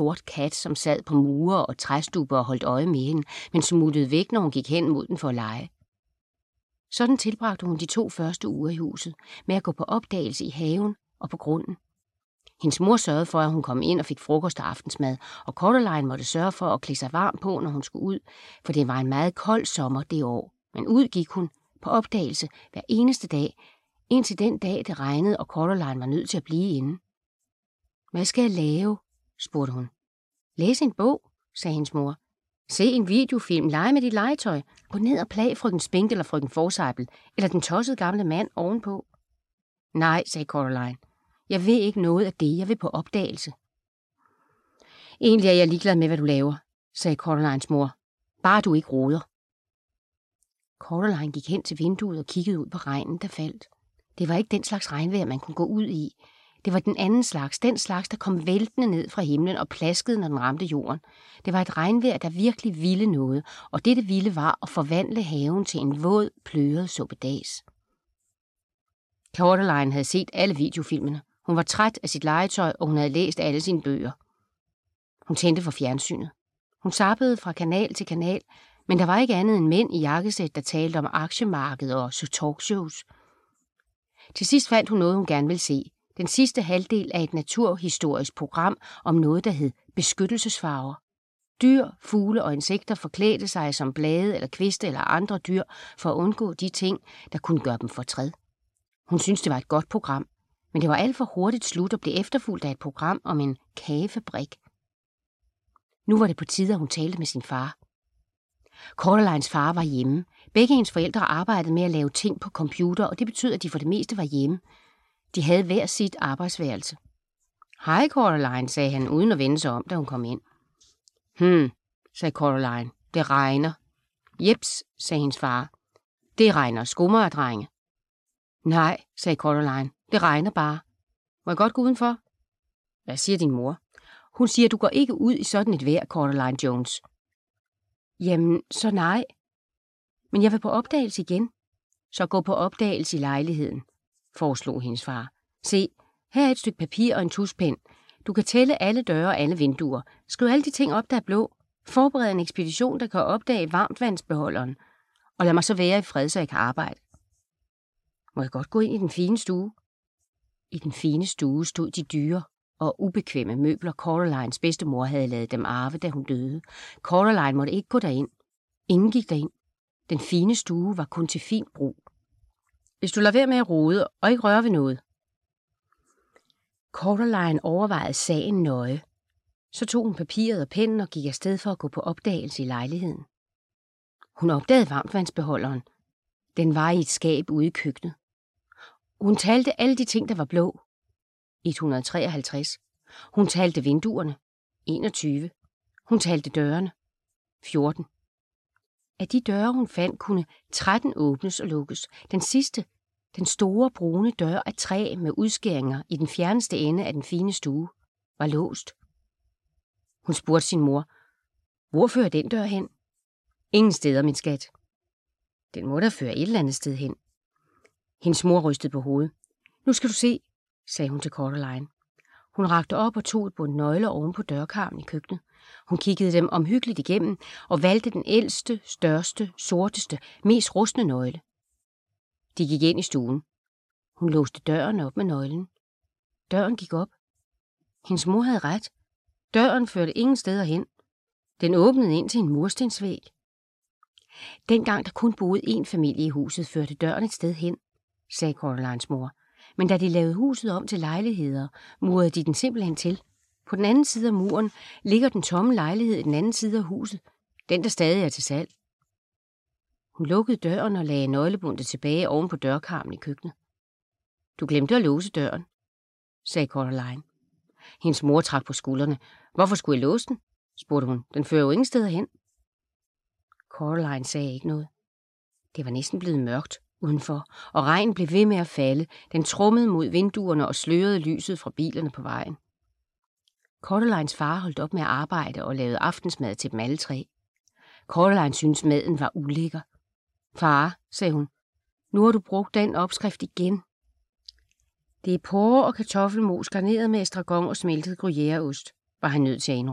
sort kat, som sad på mure og træstubber og holdt øje med hende, men smuttede væk, når hun gik hen mod den for at lege. Sådan tilbragte hun de 2 første uger i huset, med at gå på opdagelse i haven og på grunden. Hendes mor sørgede for, at hun kom ind og fik frokost og aftensmad, og Coraline måtte sørge for at klæde sig varm på, når hun skulle ud, for det var en meget kold sommer det år. Men ud gik hun på opdagelse hver eneste dag, indtil den dag det regnede, og Coraline var nødt til at blive inde. Hvad skal jeg lave? Spurgte hun. Læse en bog, sagde hendes mor. Se en videofilm, lege med dit legetøj, gå ned og plag frøken Spink eller frøken Forsyble, eller den tossede gamle mand ovenpå. Nej, sagde Coraline. Jeg ved ikke noget af det, jeg vil på opdagelse. Egentlig er jeg ligeglad med, hvad du laver, sagde Coralines mor. Bare du ikke roder. Coraline gik hen til vinduet og kiggede ud på regnen, der faldt. Det var ikke den slags regnvejr, man kunne gå ud i. Det var den anden slags, den slags, der kom væltende ned fra himlen og plaskede, når den ramte jorden. Det var et regnvejr, der virkelig ville noget, og det ville var at forvandle haven til en våd, pløret suppedas. Coraline havde set alle videofilmene. Hun var træt af sit legetøj, og hun havde læst alle sine bøger. Hun tændte for fjernsynet. Hun zappede fra kanal til kanal, men der var ikke andet end mænd i jakkesæt, der talte om aktiemarkedet og talkshows. Til sidst fandt hun noget, hun gerne ville se. Den sidste halvdel af et naturhistorisk program om noget, der hed beskyttelsesfarver. Dyr, fugle og insekter forklædte sig som blade eller kviste eller andre dyr for at undgå de ting, der kunne gøre dem fortræd. Hun syntes, det var et godt program, men det var alt for hurtigt slut og blev efterfulgt af et program om en kagefabrik. Nu var det på tide, at hun talte med sin far. Coralines far var hjemme. Begge hendes forældre arbejdede med at lave ting på computer, og det betød, at de for det meste var hjemme. De havde hver sit arbejdsværelse. Hej, Coraline, sagde han, uden at vende sig om, da hun kom ind. Sagde Coraline. Det regner. Jeps, sagde hendes far. Det regner skummer, drenge. Nej, sagde Coraline. Det regner bare. Må jeg godt gå udenfor? Hvad siger din mor? Hun siger, du går ikke ud i sådan et vejr, Coraline Jones. Jamen, så nej. Men jeg vil på opdagelse igen. Så gå på opdagelse i lejligheden, foreslog hendes far. Se, her er et stykke papir og en tuspen. Du kan tælle alle døre og alle vinduer. Skriv alle de ting op, der er blå. Forbered en ekspedition, der kan opdage varmtvandsbeholderen. Og lad mig så være i fred, så jeg kan arbejde. Må jeg godt gå ind i den fine stue? I den fine stue stod de dyre og ubekvemme møbler, Coralines bedstemor havde ladet dem arve, da hun døde. Coraline måtte ikke gå derind. Ingen gik derind. Den fine stue var kun til fint brug. Hvis du lader være med at rode og ikke røre ved noget. Coraline overvejede sagen nøje. Så tog hun papiret og pennen og gik afsted for at gå på opdagelse i lejligheden. Hun opdagede varmtvandsbeholderen. Den var i et skab ude i køkkenet. Hun talte alle de ting, der var blå. 153. Hun talte vinduerne. 21. Hun talte dørene. 14. Af de døre, hun fandt, kunne 13 åbnes og lukkes. Den sidste, den store brune dør af træ med udskæringer i den fjerneste ende af den fine stue, var låst. Hun spurgte sin mor, hvor fører den dør hen? Ingen steder, min skat. Den må da føre et eller andet sted hen. Hendes mor rystede på hovedet. Nu skal du se, sagde hun til Coraline. Hun rakte op og tog et bundt nøgler oven på dørkarmen i køkkenet. Hun kiggede dem omhyggeligt igennem og valgte den ældste, største, sorteste, mest rustne nøgle. De gik ind i stuen. Hun låste døren op med nøglen. Døren gik op. Hendes mor havde ret. Døren førte ingen steder hen. Den åbnede ind til en murstensvæg. Dengang der kun boede én familie i huset, førte døren et sted hen, sagde Coralines mor. Men da de lavede huset om til lejligheder, murede de den simpelthen til. På den anden side af muren ligger den tomme lejlighed i den anden side af huset, den der stadig er til salg. Hun lukkede døren og lagde nøglebundet tilbage oven på dørkarmen i køkkenet. Du glemte at låse døren, sagde Coraline. Hendes mor trak på skuldrene. Hvorfor skulle jeg låse den? Spurgte hun. Den fører jo ingen steder hen. Coraline sagde ikke noget. Det var næsten blevet mørkt udenfor, og regnen blev ved med at falde. Den trummede mod vinduerne og slørede lyset fra bilerne på vejen. Coralines far holdt op med at arbejde og lavede aftensmad til dem alle tre. Coraline syntes maden var ulækker. Far, sagde hun, nu har du brugt den opskrift igen. Det er porre og kartoffelmos garneret med estragon og smeltet gruyèreost, var han nødt til at indrømme.